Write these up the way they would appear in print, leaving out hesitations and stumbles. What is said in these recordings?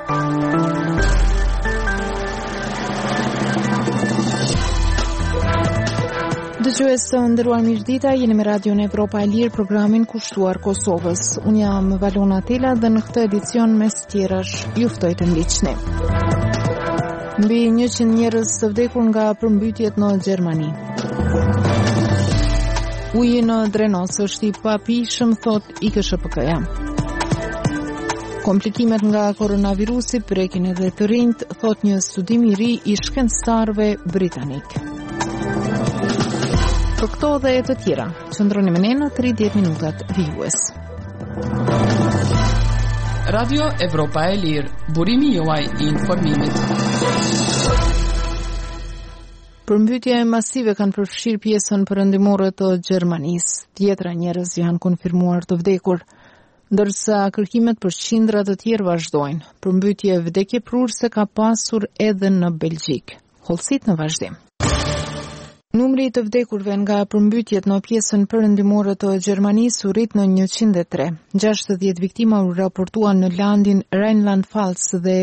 Dëgjues të nderuar mirëdita, jeni me Radion Evropa e Lirë, programin kushtuar Kosovës. Unë jam Valona Tela dhe në këtë edicion mes tjerash ju ftoj të ndiqni. Mbi 100 njerëz të vdekur nga përmbytjet në Gjermani. Uji në Drenos është i papishëm, thot IKSHPK-ja. Komplikimet nga koronavirusi prekin edhe të rinjt, thot një studim i ri i shkencëtarëve britanik. Për këto dhe e të tjera, qëndroni me ne në 30 minutat vijues. Radio Evropa e Lirë, burimi juaj i informimit. Përmbytje masive kanë përfshirë pjesën perëndimore të Gjermanisë. Dhjetra njerëz janë konfirmuar të vdekur, ndërsa kërkimet për qindra të tjerë vazhdojnë. Përmbytje vdekje prurse ka pasur edhe në Belgjik. Hollësit në vazhdim. Numri të vdekurve nga përmbytjet në pjesën perëndimore të Gjermanisë u rrit në 103. 60 viktima u raportuan në landin Rheinland-Pfalz dhe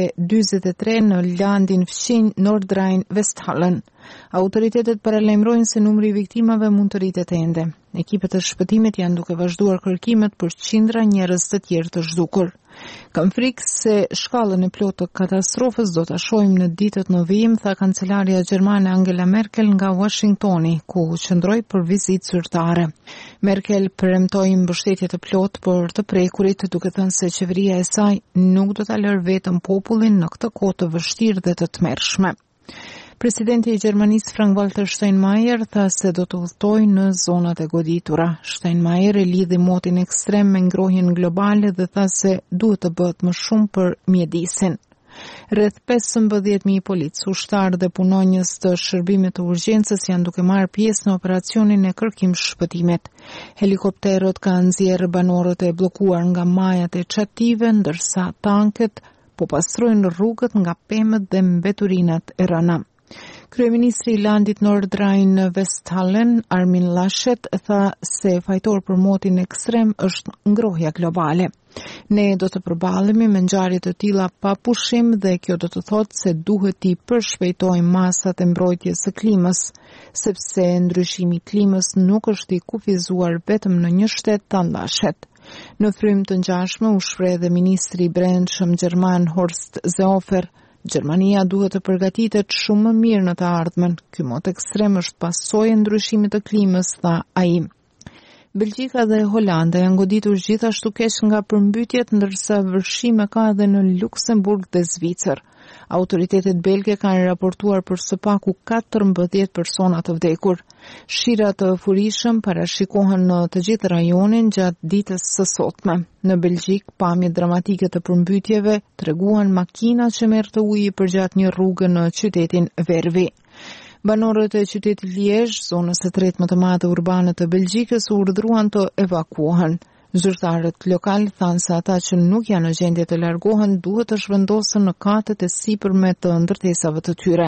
43 në landin fqinj Nordrhein-Westfalen. Autoritetet paralajmërojnë se numri i viktimave mund të rritet ende. Ekipet e shpëtimit janë duke vazhduar kërkimet për qindra njerëz të tjerë të zhdukur. Kam frikë se shkallën e plotë të katastrofës do ta shohim në ditët në vijim, tha kancelaria gjermane Angela Merkel nga Washingtoni, ku qëndroi për vizitë zyrtare. Merkel premtoi mbështetje të plotë për të prekurit, duke thënë se qeveria e saj nuk do ta lërë vetëm popullin në këtë kohë të vështirë dhe të tmerrshme. Presidenti i Gjermanisë Frank-Walter Steinmeier tha se do të udhtojë në zonat e goditura. Steinmeier e lidhi motin ekstrem me ngrohjen globale dhe tha se duhet të bëhet më shumë për mjedisin. Rreth 15.000 policë, ushtarë dhe punonjës të shërbimit të urgjencës janë duke marrë pjesë në operacionin e kërkim shpëtimit. Helikopterët kanë nxjerrë banorët e bllokuar nga majat e çative, ndërsa tanket po pastrojnë rrugët nga pemët dhe mbeturinat e rëna. Kryeministri i landit Nordrhein-Westfalen, Armin Laschet, tha se fajtor për motin ekstrem është ngrohja globale. Ne do të përballemi me ngjarje të tilla pa pushim dhe kjo do të thotë se duhet të përshpejtojmë masat e mbrojtjes së klimës, sepse ndryshimi i klimës nuk është i kufizuar vetëm në një shtet, tha Laschet. Në frym të ngjashme u shpreh edhe ministri i brendshëm gjerman Horst Seehofer. Gjermania duhet të përgatitet shumë më mirë në të ardhmen. Ky mot ekstrem është pasojë e ndryshimit të klimës, tha ai. Belgjika dhe Holanda janë goditur gjithashtu keq nga përmbytjet, ndërsa vërshime ka edhe në Luksemburg dhe Zvicër. Autoritetet belge kanë raportuar për së paku 14 persona të vdekur. Shira të furishëm parashikohen në të gjithë rajonin gjatë ditës së sotme. Në Belgjik, pamjet dramatike të përmbytjeve treguan makina që merrte ujë përgjatë një rrugë në qytetin Vervi. Banorët e qytetit Liezh, zonës së tretë më të madhe urbane të Belgjikës, u urdhëruan të evakuohen. Zyrtarët lokal thanë se ata që nuk janë në gjendje të largohen duhet të zhvendosen në katët e sipërme të ndërtesave të tyre.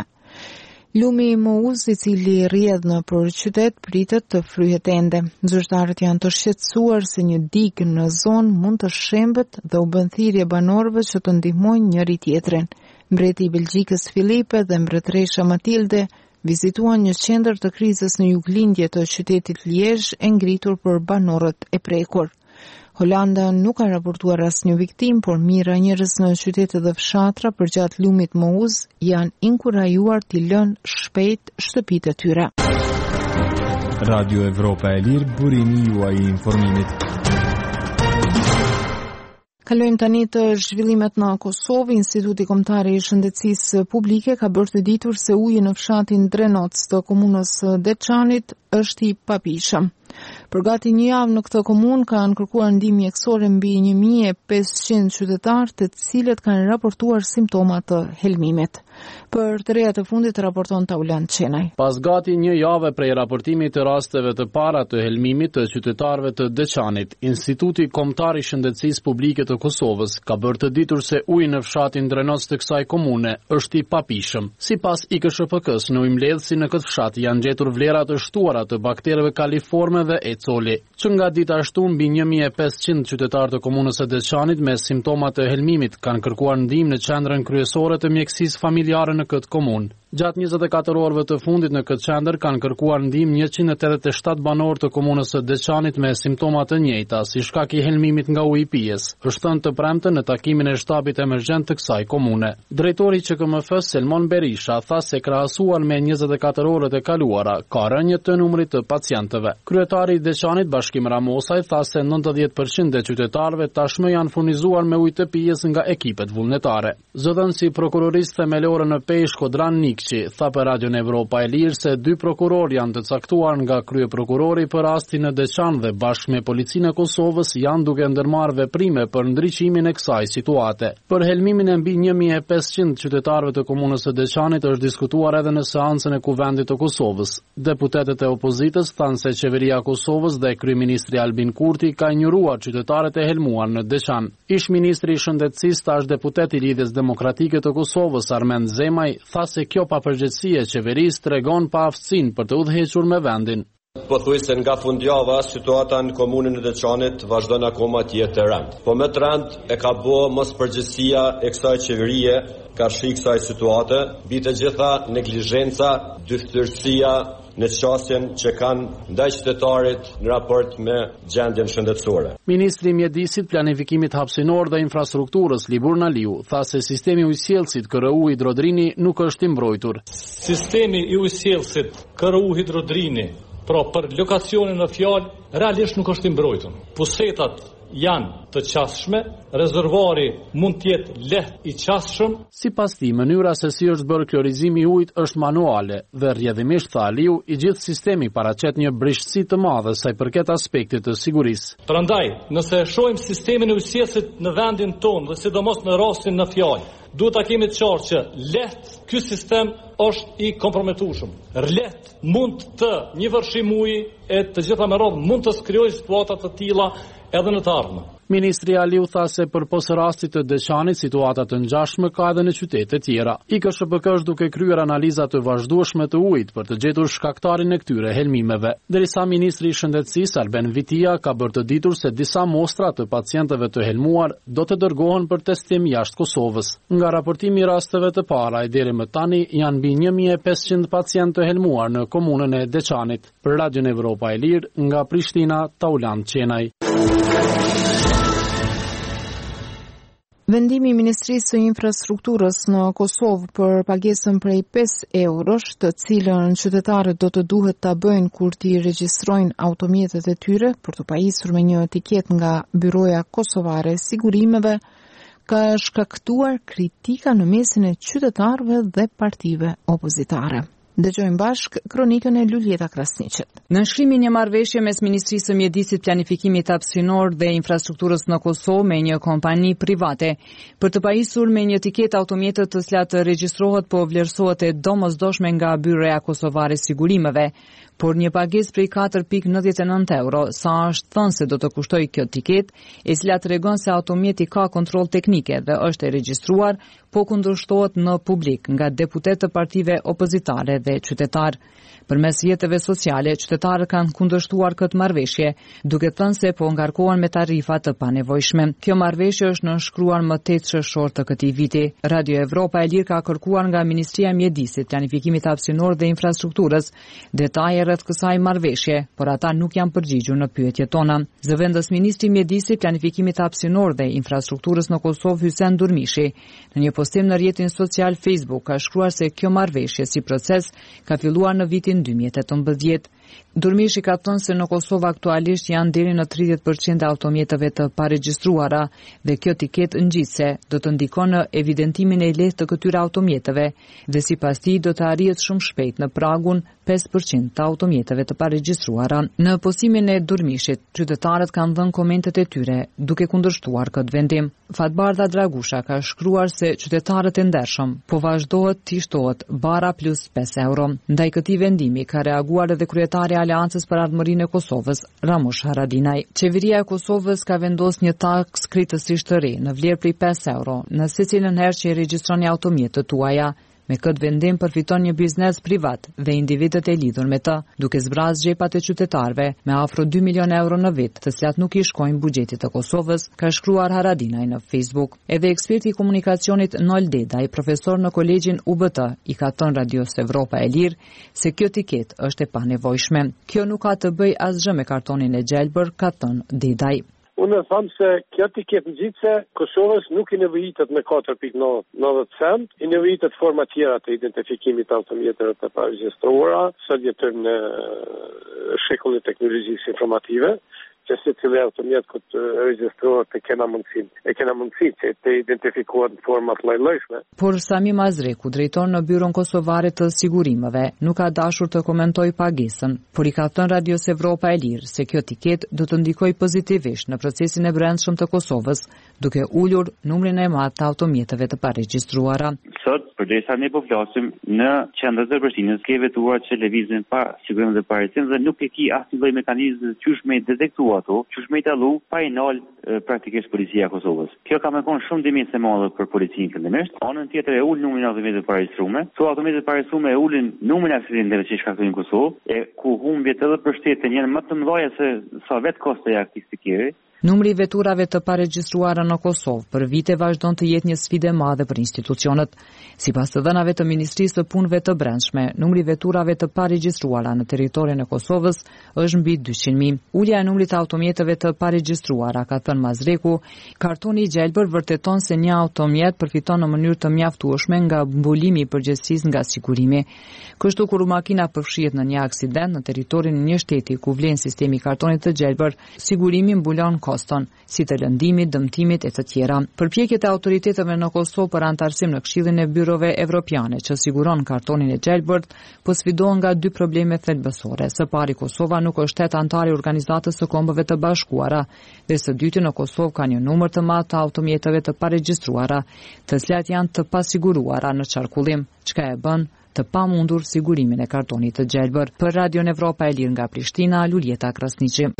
Lumi i Mouz, i cili rrjedh nëpër qytet, pritet të fryhet ende. Zyrtarët janë të shqetësuar se një digë në zonë mund të shembet dhe u bën thirrje banorëve që të ndihmojnë njëri tjetrin. Mbreti i Belgjikës Filipe dhe mbretëresha Matilde vizituan një qendër të krizës në juglindje të qytetit Liezh, e ngritur për banorët e prekur. Holanda nuk ka raportuar asnjë viktim, por mijëra njerëz në qytete dhe fshatra përgjatë lumit Mouz janë inkurajuar të lënë shpejt shtëpitë e tyre. Radio Evropa e Lirë, burimi juaj i informimit. Kalojmë tani të zhvillimet në Kosovë. Instituti Kombëtar i Shëndetësisë Publike ka bërë të ditur se uji në fshatin Drenoc të komunës Deçanit është i papishëm. Për gati një javë në këtë komunë kanë kërkuar ndihmë mjekësore mbi 1500 qytetarë, të cilët kanë raportuar simptoma të helmimit. Për të reja të fundit raporton Taulan Çenaj. Pas gati një jave prej raportimit të rasteve të para të helmimit të qytetarëve të Deçanit, Instituti Kombëtar i Shëndetësisë Publike të Kosovës ka bërë të ditur se uji në fshatin Drenoc të kësaj komune është i papishëm. Sipas IKSHPK-s, në ujëmbledhësi në këtë fshat janë gjetur vlera të shtuara të baktereve kaliforme dhe Ecoli, që nga dita shtunë mbi 1500 qytetarë të komunës së Deçanit me simptoma të helmimit kanë kërkuar ndihmë në qendrën kryesore të mjekësisë familjare në këtë komunë. Gjatë 24 orëve të fundit në këtë qendër kanë kërkuar ndihmë 187 banorë të komunës së Deçanit me simptoma të njëjta si shkak i helmimit nga uji i pijes, është thënë të premten në takimin e shtabit emergjent të kësaj komune. Drejtori i QKMF-s Selmon Berisha tha se krahasuar me 24 orët e kaluara, ka rënje të numrit të pacientëve. Kryetari i Deçanit Bashkim Ramosaj tha se 90% e qytetarëve tashmë janë furnizuar me ujë të pijes nga ekipet vullnetare. Zëdhënësi prokurorisë themelore në Peshë Kodran Nikçi tha për Radion Evropa e Lirë se 2 prokurorë janë të caktuar nga kryeprokurori për rastin në Deçan dhe bashkë me policinë e Kosovës janë duke ndërmarrë veprime për ndriçimin e kësaj situate. Për helmimin e mbi 1500 qytetarëve të komunës së Deçanit është diskutuar edhe në seancën e Kuvendit të Kosovës. Deputetët e opozitës thanë se qeveria e Kosovës dhe kryeministri Albin Kurti ka injoruar qytetarët e helmuar në Deçan. Ish-ministri i Shëndetësisë tash deputet i Lidhjes Demokratike të Kosovës Armend Zemaj tha se kjo papërgjegjësi e qeverisë tregon pa aftësinë për të udhëhequr me vendin. Pothuajse nga fundjava situata në komunën e Deçanit vazhdon akoma të jetë e rëndë. Po më të rëndë e ka bë mospërgjegjësia e kësaj qeverie karshi kësaj situate, mbi të gjitha neglizhenca, dyftërsia në çështjen që kanë ndaj qytetarit në raport me gjendjen shëndetësore. Ministri i Mjedisit, Planifikimit Hapësinor dhe Infrastrukturës Libur Naliu tha se sistemi ujësjellësit KRU Hidrodrini nuk është i mbrojtur. Sistemi i ujësjellësit KRU Hidrodrini, pra për lokacionin në fjalë, realisht nuk është i mbrojtur. Pusetat janë të qasshme, rezervuari mund të jetë lehtë i qasshëm. Sipas tij, mënyra se si është bërë klorizimi i ujit është manuale dhe rrjedhimisht tha Aliu, i gjithë sistemi paraqet një brishësi të madhe sa i përket aspektit të sigurisë. Prandaj, nëse e shohim sistemin e ujësjellësit në vendin tonë dhe sidomos në rastin në fjalë, duhet ta kemi të qartë që lehtë ky sistem është i kompromitueshëm. Lehtë mund të një vërshim uji e të gjitha me radhë mund të skrijojë situata të tilla edhe në të ardhmen. Ministri Aliu tha se përpos rastit të Deçanit, situata të ngjashme ka edhe në qytete tjera. IKSHBK është duke kryer analiza të vazhdueshme të ujit për të gjetur shkaktarin e këtyre helmimeve. Derisa ministri i Shëndetësisë Arben Vitia ka bërë të ditur se disa mostra të pacientëve të helmuar do të dërgohen për testim jashtë Kosovës. Nga raportimi i rasteve të para deri më tani janë mbi 1500 pacientë të helmuar në komunën e Deçanit. Për Radion Evropa e Lirë, nga Prishtina, Tauland Qenaj. Vendimi i Ministrisë së Infrastrukturës në Kosovë për pagesën prej 5 eurosh, të cilën qytetarët do të duhet ta bëjnë kur t'i regjistrojnë automjetet e tyre për të pajisur me një etiket nga Byroja Kosovare e Sigurimeve, ka shkaktuar kritika në mesin e qytetarëve dhe partive opozitare. Dëgjojmë bashk kronikën e Luljeta Krasniqet. Në nshkrimin një marrëveshje mes Ministrisë së Mjedisit, Planifikimit Hapësinor dhe Infrastrukturës në Kosovë me një kompani private për të pajisur me një etiketë automjetët të cilat regjistrohet po vlerësohet e domosdoshme nga Byroja Kosovare e Sigurimeve, por një pagesë prej 4.99 euro, sa është thënë se do të kushtoj kjo etiket, e cila tregon se automjeti ka kontroll teknike dhe është e regjistruar, po kundërshtohet në publik nga deputet të partive opozitare dhe qytetar. Përmes jetëve sociale, qytetarët kanë kundërshtuar këtë marrëveshje, duke thënë se po ngarkohen me tarifa të panevojshme. Kjo marrëveshje është nënshkruar më 8 shërshor të këtij viti. Radio Evropa e Lirë ka kërkuar nga Ministria e Mjedisit, Planifikimit Hapësinor dhe Infrastrukturës detaje rreth kësaj marrëveshje, por ata nuk janë përgjigjur në pyetjet tona. Zëvendës Ministri i Mjedisit, Planifikimit Hapësinor dhe Infrastrukturës në Kosovë, Hysen Durmishi, në një postim në rrjetin social Facebook ka shkruar se kjo marrëveshje si proces ka filluar në vitin 2018. Durmishi ka thënë se në Kosovë aktualisht janë deri në 30% e automjeteve të paregjistruara dhe kjo etiket ngjitse do të ndikon në evidentimin e lehtë të këtyre automjeteve dhe sipas tij do të arrihet shumë shpejt në pragun 5% të automjeteve të paregjistruara. Në postimin e Durmishit, qytetarët kanë dhënë komentet e tyre duke kundërshtuar këtë vendim. Fatbarda Dragusha ka shkruar se qytetarët e ndershëm po vazhdohet të shtohet bara plus 5 euro. Ndaj këtij vendimi ka reaguar edhe kryetari i Aleancës për Ardhmërinë e Kosovës, Ramush Haradinaj. Qeveria e Kosovës ka vendosur një taks kritësisht të re në vlerë prej 5 euro në secilën herë që i regjistroni automjetët tuaja. Me këtë vendim përfiton një biznes privat dhe individët e lidhur me të, duke zbrazë xhepat e qytetarëve me afro 2 milion euro në vit, të cilat nuk i shkojnë buxhetit të Kosovës, ka shkruar Haradinaj në Facebook. Edhe eksperti i komunikacionit Nol Dedaj, profesor në kolegjin UBT, i ka thënë Radios Evropa e Lirë se kjo tiketë është e panevojshme. Kjo nuk ka të bëjë asgjë me kartonin e gjelbër, ka thënë Dedaj. Unë thamë se kjo tiketë nxitse Kosovës nuk i nevojitet me 4.90 cent, i nevojitet forma tjera të identifikimit të automjeteve të paregjistruara, së jetër në shekullit e teknologjisë informative, që si cilë automjet këtë regjistrohet e kena mundësi që të identifikohet në format lloj-llojshme. Por Sami Mazreku, drejtor në Byron Kosovare të Sigurimeve, nuk ka dashur të komentoj pagesën, por i ka thënë Radios Evropa e Lirë se kjo tiketë do të ndikojë pozitivisht në procesin e brendshëm të Kosovës, duke ulur numrin e madh të automjeteve të paregjistruara. Sot, përdesa ne po flasim në qendrat e Prishtinës, ke vetuar që lëvizin pa sigurim dhe pa recenzë, nuk e ki asnjë lloj mekanizmi qysh me detektuar ato, qysh me dalu pa i nal praktikisht policia e Kosovës. Kjo ka më kon shumë dimencë e madhe për policinë fillimisht. Anën tjetër e ul numrin e autometëve të paregjistruar. Këto autometët e paregjistruar e ulin numrin e aksidenteve që shkaktojnë në Kosovë, e ku humbjet edhe për shtetin janë më të mëdha se sa vetë kosto e aktivitetit. Numri i veturave të paregjistruara në Kosovë për vite vazhdon të jetë një sfidë e madhe për institucionet. Sipas të dhënave të Ministrisë së Punëve të Brendshme, numri i veturave të paregjistruara në territorin e Kosovës është mbi 200.000. Ulja e numrit të automjeteve të paregjistruara, ka thënë Mazreku, kartoni i gjelbër vërteton se një automjet përfiton në mënyrë të mjaftueshme nga mbulimi i përgjegjësisë nga sigurimi. Kështu kur makina përfshihet në një aksident në territorin e një shteti ku vlen sistemi i kartonit të gjelbër, sigurimi mbulon koston, si të lëndimit, dëmtimit e të tjera. Përpjekjet e autoriteteve në Kosovë për antarësim në Këshillin e Byrove Evropiane që siguron kartonin e gjelbërt, po sfidohen nga dy probleme thelbësore. Së pari, Kosova nuk është shtet antar i Organizatës së Kombëve të Bashkuara, dhe së dyti, në Kosovë ka një numër të madh të automjeteve të paregjistruara, të cilat janë të pasiguruara në qarkullim, çka e bën të pamundur sigurimin e kartonit të gjelbër. Për Radion Evropa e Lirë nga Prishtina, Luljeta Krasniqi.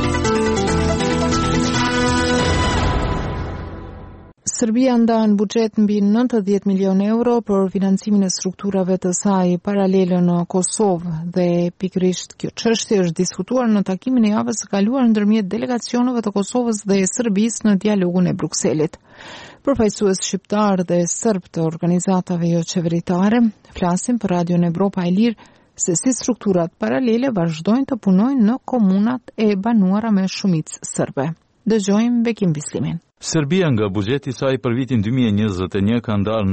Serbia ndan buxhet mbi 90 milion euro për financimin e strukturave të saj paralele në Kosovë dhe pikërisht kjo çështje është diskutuar në takimin e javës së kaluar ndërmjet delegacioneve të Kosovës dhe Serbisë në dialogun e Brukselit. Përfaqësues shqiptar dhe serb të organizatave jo qeveritare flasin për Radion Evropa e Lirë se si strukturat paralele vazhdojnë të punojnë në komunat e banuara me shumicë serbe. Dëgjojmë Bekim Bislimin. Serbia nga buxheti i saj për vitin 2021 ka ndarë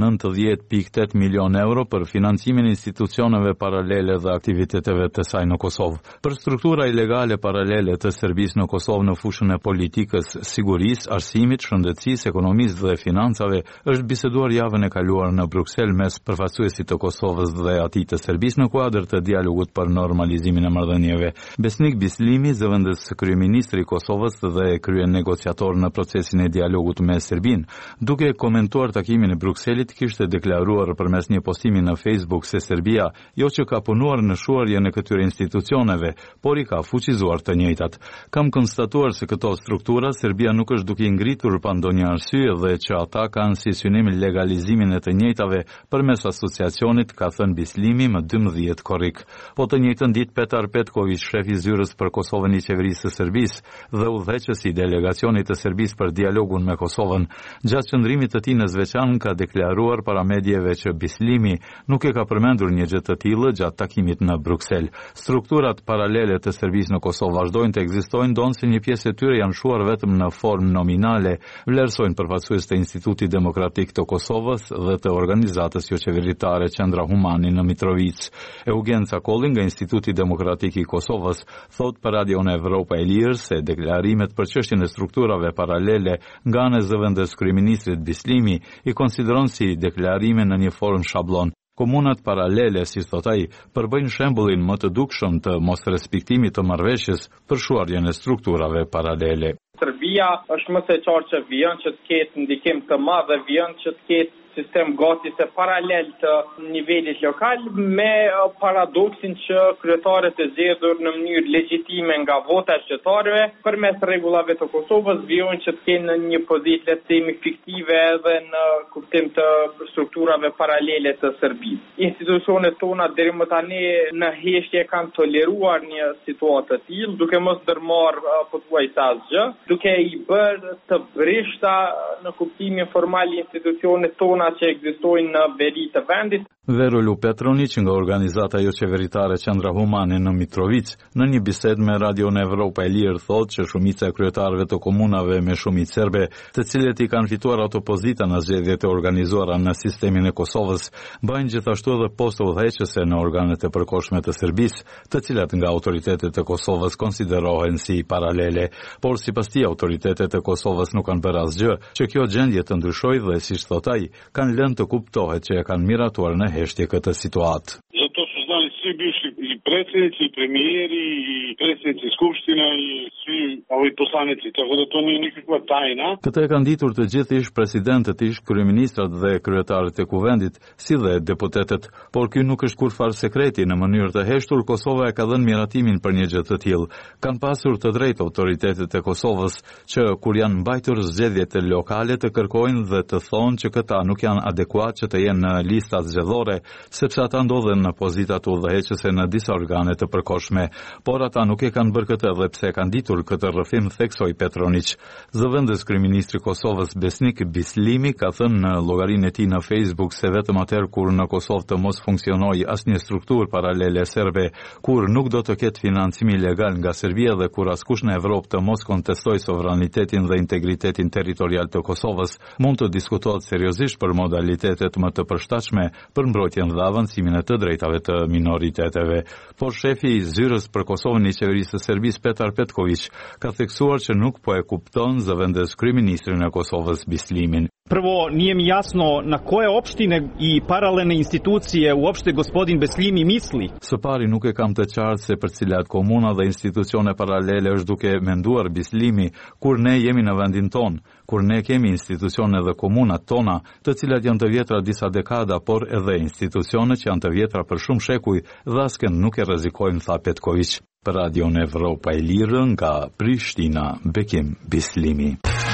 90.8 milion euro për financimin e institucioneve paralele dhe aktiviteteve të saj në Kosovë. Për struktura ilegale paralele të Serbisë në Kosovë në fushën e politikës, sigurisë, arsimit, shëndetësisë, ekonomisë dhe financave është biseduar javën e kaluar në Bruksel mes përfaqësuesit të Kosovës dhe atij të Serbisë në kuadër të dialogut për normalizimin e marrëdhënieve. Besnik Bislimi, zëvendës kryeministri i Kosovës dhe krye negociator në procesin e dialogut me Serbinë, duke komentuar takimin e Brukselit, kishte deklaruar përmes një postimi në Facebook se Serbia jo që ka punuar në shuarjen e këtyre institucioneve, por i ka fuqizuar të njëjtat. Kam konstatuar se këto struktura Serbia nuk është duke ngritur pa ndonjë arsye dhe që ata kanë si synim legalizimin e të njëjtave përmes asociacionit, ka thënë Bislimi më 12 korrik. Po të njëjtën ditë Petar Petković, shefi i zyrës për Kosovën i qeverisë së Serbisë dhe udhëheqësi i delegacionit të Serbisë për dialogun me Kosovën, gjatë qëndrimit të tij në Zveçan ka deklaruar para mediave që Bislimi nuk e ka përmendur një gjë të tillë gjatë takimit në Bruksel. Strukturat paralele të Serbisë në Kosovë vazhdojnë të ekzistojnë, donse një pjesë e tyre janë shuar vetëm në formë nominale, vlerësojnë përfaqësues të Institutit Demokratik të Kosovës dhe të organizatës jo qeveritare Qendra Humani në Mitrovic. Eugen Cakolli nga Instituti Demokratik i Kosovës thot për Radion Evropa e Lirë se deklarimet për çështjen e strukturave paralele nga ana e zëvendës kryeministrit Bislimi i konsideron si deklarime në një formë shablon. Komunat paralele, si thot ai, përbëjnë shembullin më të dukshëm të mosrespektimit të marrëveshjes për shuarjen e strukturave paralele. Serbia është më së qartë që vjen që të ketë ndikim të madh dhe vjen që të ketë sistem gati se paralel të nivelit lokal, me paradoksin që kryetarët e zgjedhur në mënyrë legjitime nga vota e qytetarëve përmes rregullave të Kosovës vijojnë që të kenë një pozitë le të themi fiktive edhe në kuptim të strukturave paralele të Serbisë. Institucionet tona deri më tani në heshtje kanë toleruar një situatë të tillë, duke mos ndërmarrë pothuajse asgjë, duke i bërë të brishta në kuptimin formal institucionet tona që ekzistojnë në veri të vendit. Verolu Petronic nga organizata jo qeveritare Qendra Humane në Mitrovic, në një bisedë me Radio Evropa e Lirë thotë që shumica e kryetarëve të komunave me shumicë serbe, të cilët i kanë fituar ato pozita në zgjedhjet e organizuara në sistemin e Kosovës, bëjnë gjithashtu edhe poste udhëheqëse në organet e përkohshme të Serbisë, të cilat nga autoritetet e Kosovës konsiderohen si paralele, por sipas tij autoritetet e Kosovës nuk kanë bërë asgjë që kjo gjendje të ndryshojë dhe siç thotë ai, kanë lënë të kuptohet që e kanë miratuar në heshtje këtë situatë. To su znali svi bivši i predsjednici, i premijeri, i predsjednici skupština, i svi ovi poslanici, tako da to nije nikakva tajna. Këtë e kanë ditur të gjithë ish presidentët, ish kryeministrat dhe kryetarët e kuvendit, si dhe deputetët, por ky nuk është kurfar sekreti. Në mënyrë të heshtur, Kosova e ka dhënë miratimin për një gjë të tillë. Kanë pasur të drejtë autoritetet e Kosovës që kur janë mbajtur zgjedhjet lokale të kërkojnë dhe të thonë që këta nuk janë adekuat që të jenë në listat zgjedhore, sepse ata ndodhen në pozitat udhëheqëse në disa organe të përkohshme, por ata nuk e kanë bërë këtë dhe pse e kanë ditur këtë rrëfim, theksoi Petronic. Zëvendës kryeministri i Kosovës Besnik Bislimi ka thënë në llogarinë e tij në Facebook se vetëm atëherë kur në Kosovë të mos funksionojë asnjë strukturë paralele serbe, kur nuk do të ketë financim ilegal nga Serbia dhe kur askush në Evropë të mos kontestojë sovranitetin dhe integritetin territorial të Kosovës, mund të diskutohet seriozisht për modalitetet më të përshtatshme për mbrojtjen dhe avancimin e të drejtave të minoriteteve. Por shefi i zyrës për Kosovën i qeverisë së Serbisë Petar Petković ka theksuar që nuk po e kupton zëvendës kryeministrin e Kosovës Bislimin. Prvo, nije mi jasno na koje opštine i paralelne institucije uopšte gospodin Beslimi misli. Së pari nuk e kam të qartë se për cilat komuna dhe institucione paralele është duke menduar Bislimi kur ne jemi në vendin ton, kur ne kemi institucione dhe komunat tona, të cilat janë të vjetra disa dekada, por edhe institucione që janë të vjetra për shumë shekuj dhe asken nuk e rrezikojnë, tha Petković. Për Radio Evropa e Lirë nga Prishtina, Bekim Bislimi.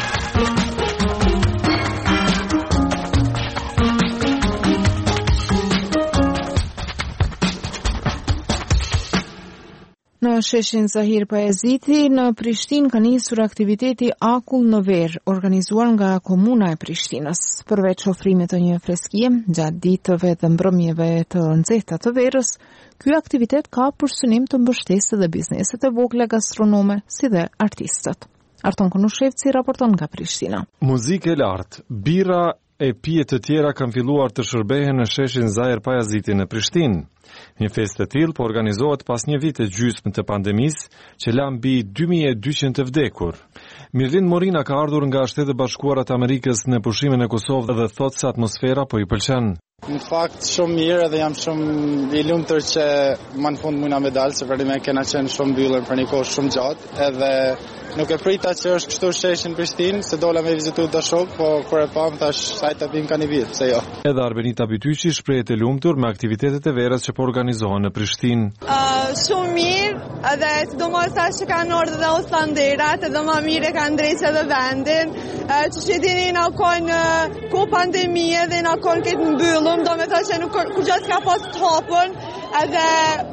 Në sheshin Zahir Pajaziti, në Prishtinë ka nisur aktiviteti Akull në Verë, organizuar nga Komuna e Prishtinës. Përveç ofrimit të një freskie, gjatë ditëve dhe mbrëmjeve të nxehta të verës, ky aktivitet ka për synim të mbështesë dhe bizneset e vogla gastronome, si dhe artistët. Arton Konushevci raporton nga Prishtina. Muzikë e lartë, bira e pije të tjera kanë filluar të shërbehen në sheshin Zahir Pajaziti në Prishtinë. Një festë e tillë po organizohet pas një viti gjysmë të pandemisë që la mbi 2200 të vdekur. Mirlin Morina ka ardhur nga Shtetet Bashkuara të Amerikës në pushimin e Kosovës dhe thotë se atmosfera po i pëlqen. Në fakt shumë mirë dhe jam shumë i lumtur që më në fund mujna me dalë, se për me kena qenë shumë mbyllur për një kohë shumë gjatë, edhe nuk e prita që është kështu sheshi në Prishtinë, se dola me vizitu të shok, po kur e pam thash sajt të pim ka një vit, se jo. Edhe Arbenita Bytyqi shprehet e lumtur me aktivitetet e verës që po organizohen në Prishtinë. Shumë mirë, edhe sidomos tash që kanë ardhur dhe Oslanderat, edhe më mirë e kanë drejtë edhe vendin, që shitini na kanë ku pandemie dhe na kanë këtë mbyllur, do me thashë që nuk kur gjatë ka pas të hapën, edhe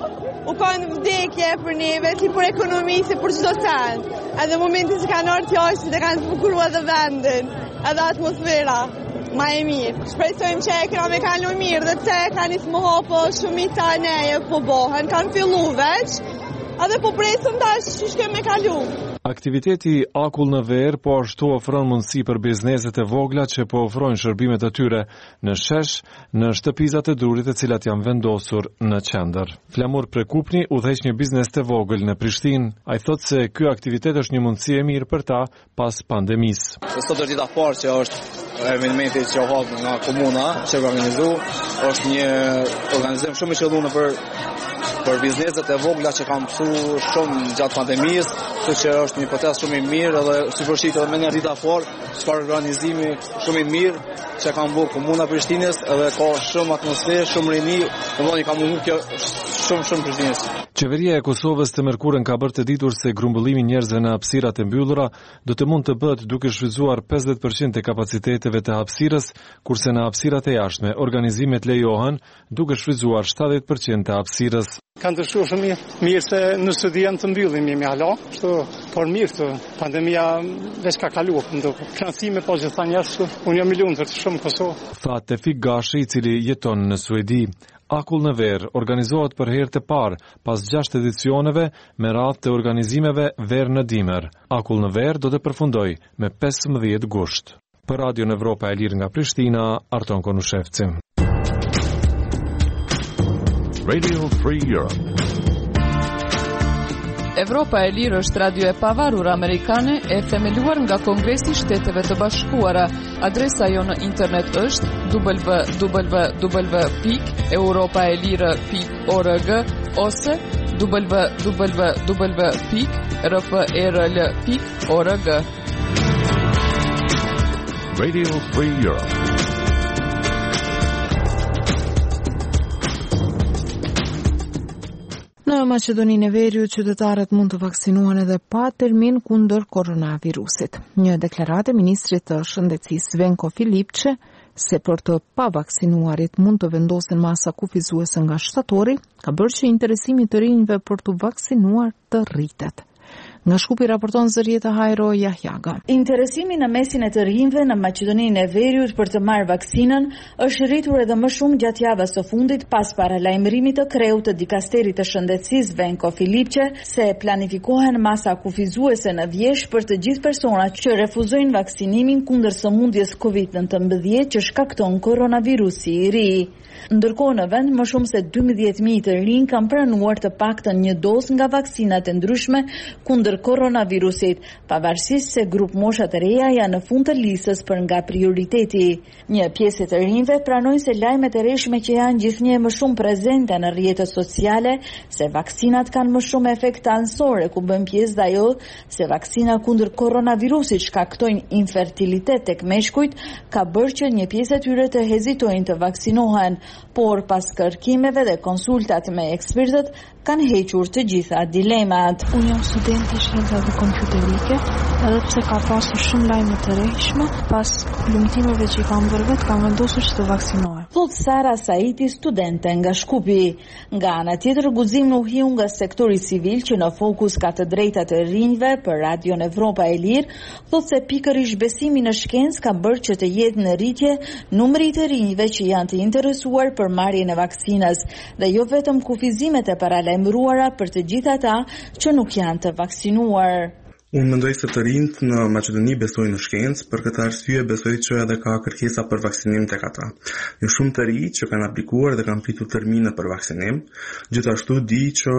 u kanë vdekje për neve, si për ekonomi, si për çdo send. Edhe momentin që kanë ardhur jashtë dhe kanë zbukuruar edhe vendin, edhe atmosfera ma e mirë. Shpresojmë që e këra me kalu mirë dhe të kanë isë më hapë shumica neje po bohen, kanë fillu veç, edhe po presëm tash që shke me kalu. Aktiviteti Akull në Verë po ashtu ofron mundësi për bizneset e vogla që po ofrojnë shërbimet e tyre në shesh, në shtëpizat e drurit e cilat janë vendosur në qendër. Flamur Prekupni udhëheq një biznes të vogël në Prishtinë. Ai thotë se ky aktivitet është një mundësi e mirë për ta pas pandemisë. Sot është dita parë që është eventi që hap nga komuna, që ka organizuar, është një organizim shumë i qëlluar për bizneset e vogla që kanë mësuar shumë gjatë pandemisë. kështu që është një protestë shumë i mirë edhe si përshit edhe me një dita fort, çfarë organizimi shumë i mirë që kanë bërë Komuna Prishtinës edhe ka shumë atmosferë, shumë rini, domethënë ka mundur kjo shumë Prishtinës. Qeveria e Kosovës të mërkurën ka bërë të ditur se grumbullimi njerëzve në hapësirat e mbyllura do të mund të bëhet duke shfrytzuar 50% e kapaciteteve të hapësirës, kurse në hapësirat e jashtme organizimet lejohen duke shfrytzuar 70% të hapësirës. Kanë të shu shumë mirë se në studian të mbyllim jemi hala, por mirë të pandemia veç ka kalu, financime po gjitha njerë, unë jam milion të shumë Kosovë. Tha Tefik Gashi, i cili jeton në Suedi. Akull në Verë organizohet për herë të parë pas 6 edicioneve me radhë të organizimeve Verë në Dimër. Akull në Verë do të përfundoj me 15 gusht. Për Radio në Evropa e Lirë nga Prishtina, Arton Konushevci. Radio Free Europe. Evropa e Lirë është radio e pavarur amerikane e themeluar nga Kongresi i Shteteve të Bashkuara. Adresa jo në internet është www.europaelire.org ose www.rfrl.org. Radio Free Europe. Në Maqedoninë e Veriut, qytetarët mund të vaksinohen edhe pa termin kundër koronavirusit. Një deklaratë e ministrit të shëndetësisë Venko Filipçe se për të pavaksinuarit mund të vendosen masa kufizuese nga shtatori, ka bërë që interesimi të rinjve për të vaksinuar të rritet. Nga Shkupi raporton Zërieta Hajro Jahjaga. Interesimi në mesin e të rinjve në Maqedoninë e Veriut për të marrë vaksinën është rritur edhe më shumë gjatë javës së fundit pas paralajmërimit të kreut të dikasterit të shëndetësisë Venko Filipçe se planifikohen masa kufizuese në vjesh për të gjithë personat që refuzojnë vaksinimin kundër sëmundjes COVID-19 që shkakton koronavirusi i ri. Ndërkohë në vend më shumë se 12.000 të rinj kanë pranuar të paktën një dozë nga vaksinat e ndryshme kundër koronavirusit, pavarësisht se grup mosha të reja janë në fund të listës për nga prioriteti. Një pjesë të rinjve pranojnë se lajmet e rreshme që janë gjithnjë më shumë prezente në rrjetet sociale, se vaksinat kanë më shumë efekt ansore ku bën pjesë dhe ajo se vaksina kundër koronavirusit shkaktojnë infertilitet tek meshkujt, ka bërë që një pjesë e tyre të hezitojnë të vaksinohen, por pas kërkimeve dhe konsultat me ekspertët kanë hequr të gjitha dilemat. Unë jam student i shkencave kompjuterike, edhe pse ka pasur shumë lajme të rreshme, pas lumtimeve që kam bërë vetë, kam vendosur që të vaksinohem. Thot Sara Saiti, studente nga Shkupi. Nga ana tjetër, guzim në uhiu nga sektori civil që në fokus ka të drejtat e rinjve për Radio në Evropa e Lirë, thot se pikërisht besimi në shkencë ka bërë që të jetë në rritje numri të rinjve që janë të interesuar për marrjen e vaksinës dhe jo vetëm kufizimet e paralajmëruara për të gjithë ata që nuk janë të vaksinuar. Unë mendoj se të rinjt në Maqedoni besojnë në shkencë, për këtë arsye besoj që edhe ka kërkesa për vaksinim tek ata. Një shumë të rinj që kanë aplikuar dhe kanë pritur termine për vaksinim, gjithashtu di që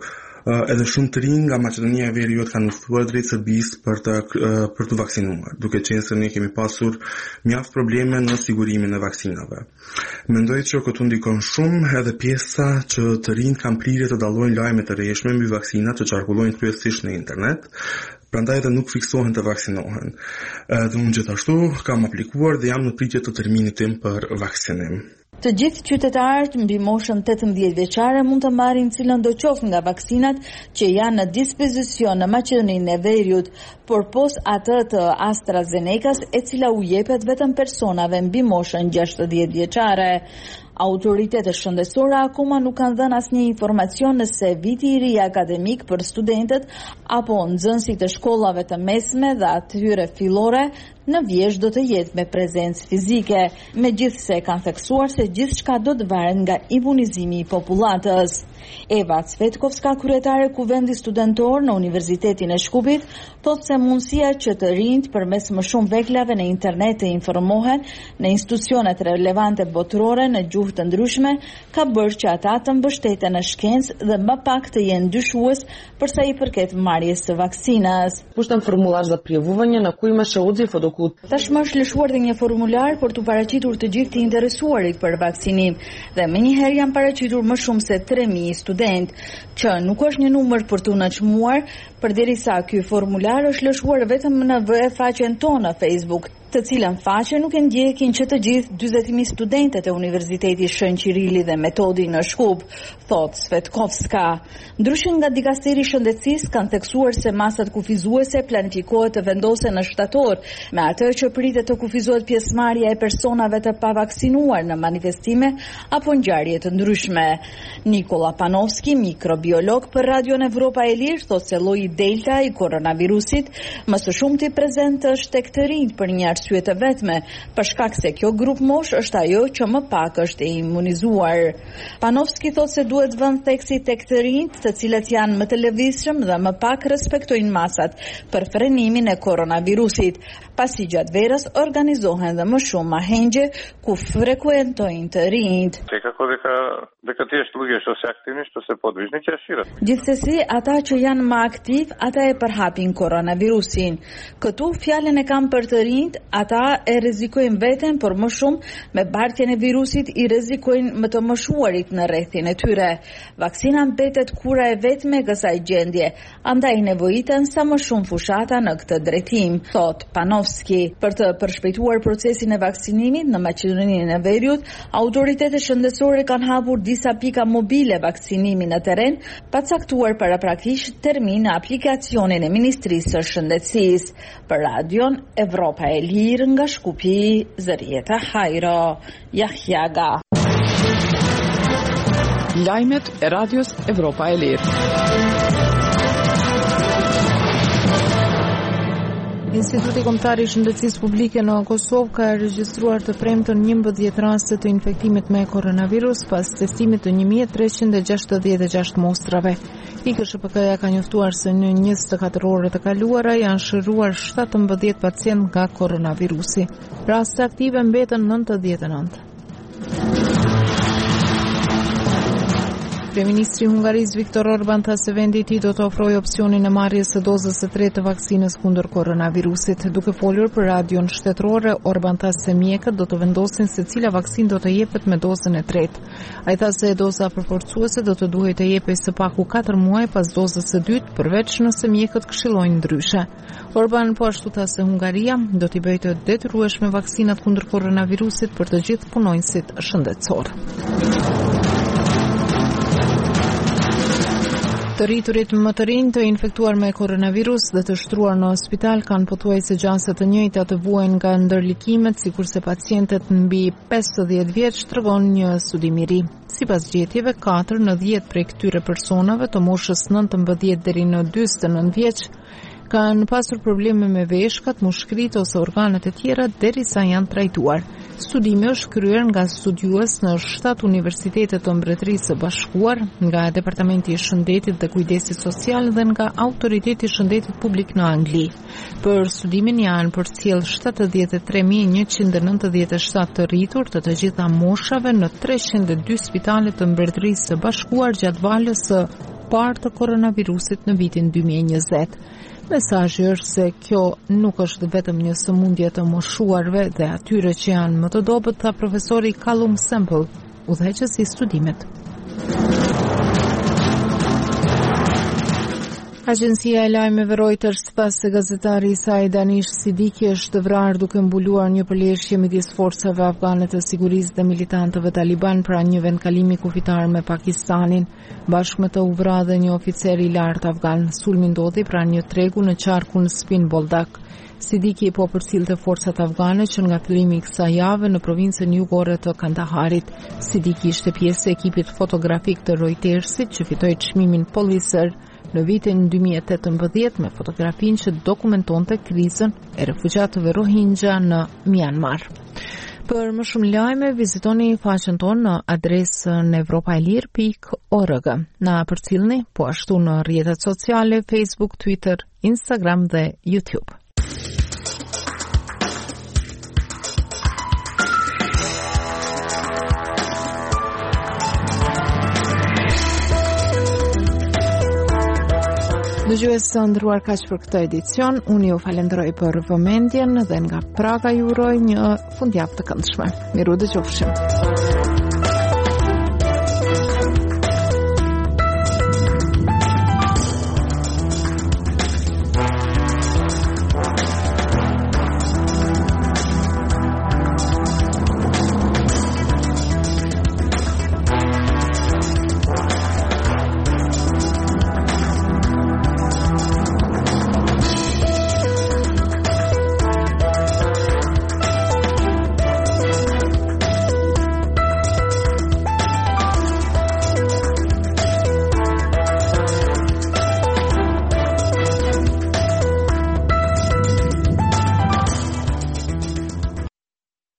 edhe shumë të rinj nga Maqedonia e Veriut kanë udhëtuar drejt Serbisë për të vaksinuar, duke qenë se ne kemi pasur mjaft probleme në sigurimin e vaksinave. Mendoj që këtu ndikon shumë edhe pjesa që të rinj kanë prirje të dallojnë lajme të rreshme mbi vaksinat që qarkullojnë kryesisht në internet, prandaj edhe nuk fiksohen të vaksinohen. Dhe unë gjithashtu kam aplikuar dhe jam në pritje të terminit tim për vaksinim. Të gjithë qytetarët mbi moshën 18 vjeçare mund të marrin cilën do qoftë nga vaksinat që janë në dispozicion në Maqedoninë e Veriut, por pos atë të AstraZenecas e cila u jepet vetëm personave mbi moshën 60 vjeçare. Autoritetet shëndetësore akoma nuk kanë dhënë asnjë informacion nëse viti i ri akademik për studentët apo nxënësit të shkollave të mesme dhe atyre fillore në vjesh do të jetë me prezencë fizike, megjithse kanë theksuar se gjithçka do të varet nga imunizimi i popullatës. Eva Cvetkovska, kryetare kuvendi studentor në Universitetin e Shkupit, thotë se mundësia që të rinjt përmes më shumë veglave në internet të informohen në institucionet relevante botërore në gjuhë të ndryshme ka bërë që ata të mbështeten në shkencë dhe më pak të jenë dyshues për sa i përket marrjes së vaksinës. Pushtem formular za prijavljivanje na koji ima še odziv od okut. Tashmë është lëshuar dhe një formular për të paraqitur të gjithë të interesuarit për vaksinim dhe menjëherë janë paraqitur më shumë se 3.000 20.000 student, që nuk është një numër për të nënçmuar, përderisa ky formular është lëshuar vetëm në faqen tonë në Facebook, të cilën faqe nuk e ndjekin që të gjithë 40.000 studentët e Universitetit Shën Qirilli dhe Metodi në Shkup, thot Svetkovska. Ndryshe nga Dikasteri i Shëndetësisë kanë theksuar se masat kufizuese planifikohet të vendosen në shtator, me atë që pritet të kufizohet pjesëmarrja e personave të pavaksinuar në manifestime apo ngjarje të ndryshme. Nikola Panovski, mikrobiolog për Radion Evropa e Lirë, thot se lloji Delta i koronavirusit më së shumti prezent është tek të rinjt për një arsye të vetme, për shkak se kjo grup mosh është ajo që më pak është e imunizuar. Panovski thot se duhet vënë theksi tek të rinjt, të cilët janë më të lëvizshëm dhe më pak respektojnë masat për frenimin e koronavirusit, pasi gjatë verës organizohen dhe më shumë marrëngje ku frekuentojnë të rinjt. Gjithsesi, ata që janë më aktiv, ata e përhapin koronavirusin. Këtu fjalën e kam për të rinjt, ata e rrezikojnë veten, por më shumë me bartjen e virusit i rrezikojnë më të moshuarit në rrethin e tyre. Vaksina mbetet kura e vetme e kësaj gjendje, andaj nevojiten sa më shumë fushata në këtë drejtim, thot Panovski. Për të përshpejtuar procesin e vaksinimit në Maqedoninë e Veriut, autoritetet shëndetësore kanë hapur disa pika mobile vaksinimi në terren, pa caktuar paraprakisht termin në aplikacionin e Ministrisë së Shëndetësisë. Për Radion Evropa e Lirë nga Shkupi, Zërieta Hajro, Jahjaga. Lajmet e Radios Evropa e Lirë. Instituti Kombëtar i Shëndetësisë Publike në Kosovë ka regjistruar të premten 11 raste të infektimit me koronavirus pas testimit të 1366 mostrave. IKSHPK-ja ka njoftuar se në 24 orët e kaluara janë shëruar 17 pacient nga koronavirusi. Raste aktive mbeten 99. Kryeministri i Hungarisë Viktor Orban tha se vendi i tij do të ofrojë opsionin e marrjes së dozës së tretë të vaksinës kundër koronavirusit. Duke folur për radion shtetërore, Orban tha se mjekët do të vendosin se cila vaksinë do të jepet me dozën e tretë. Ai tha se doza përforcuese do të duhej të jepej së paku 4 muaj pas dozës së dytë, përveç nëse mjekët këshillojnë ndryshe. Orban po ashtu tha se Hungaria do t'i bëjë të detyrueshme vaksinat kundër koronavirusit për të gjithë punonjësit shëndetësor. Të rriturit më të rinj të infektuar me koronavirus dhe të shtruar në spital kanë pothuajse gjanse të njëjta të vuajnë nga ndërlikimet, sikurse pacientët mbi 50 vjeç, tregon një studim i ri. Sipas gjetjeve, 4 në 10 prej këtyre personave të moshës 19 deri në 49 vjeç kanë pasur probleme me veshkat, mushkrit ose organet e tjera derisa janë trajtuar. Studimi është kryer nga studiues në 7 universitete të Mbretërisë së Bashkuar, nga Departamenti i Shëndetit dhe Kujdesit Social dhe nga Autoriteti i Shëndetit Publik në Angli. Për studimin janë përcjell 73.197 të rritur të gjitha moshave në 302 spitale të Mbretërisë së Bashkuar gjatë valës së parë të koronavirusit në vitin 2020. Mesazhi është se kjo nuk është vetëm një sëmundje të moshuarve dhe atyre që janë më të dobët, tha profesori Callum Semple, udhëheqës i studimit. Agjencia e lajmeve Reuters tha se gazetari i saj Danish Siddiqui është vrarë duke mbuluar një përleshje midis forcave afgane të sigurisë dhe militantëve taliban pra një vendkalimi kufitar me Pakistanin. Bashkë me të u vra dhe një oficer i lartë afgan. Sulmi ndodhi pra një tregu në qarkun Spin Boldak. Siddiqui po përcillte forcat afgane që nga fillimi i kësaj jave në provincën jugore të Kandaharit. Siddiqui ishte pjesë e ekipit fotografik të Reutersit që fitoi çmimin Pulitzer në vitin 2018 me fotografinë që dokumentonte krizën e refugjatëve Rohingya në Myanmar. Për më shumë lajme, vizitoni faqen tonë në adresën evropaelir.org. Na përcjellni po ashtu në rrjetet sociale, Facebook, Twitter, Instagram dhe YouTube. Dëgjues të nderuar, kaq për këtë edicion. Unë ju falenderoj për vëmendjen dhe nga Praga ju uroj një fundjavë të këndshme. Miru dëgjofshim.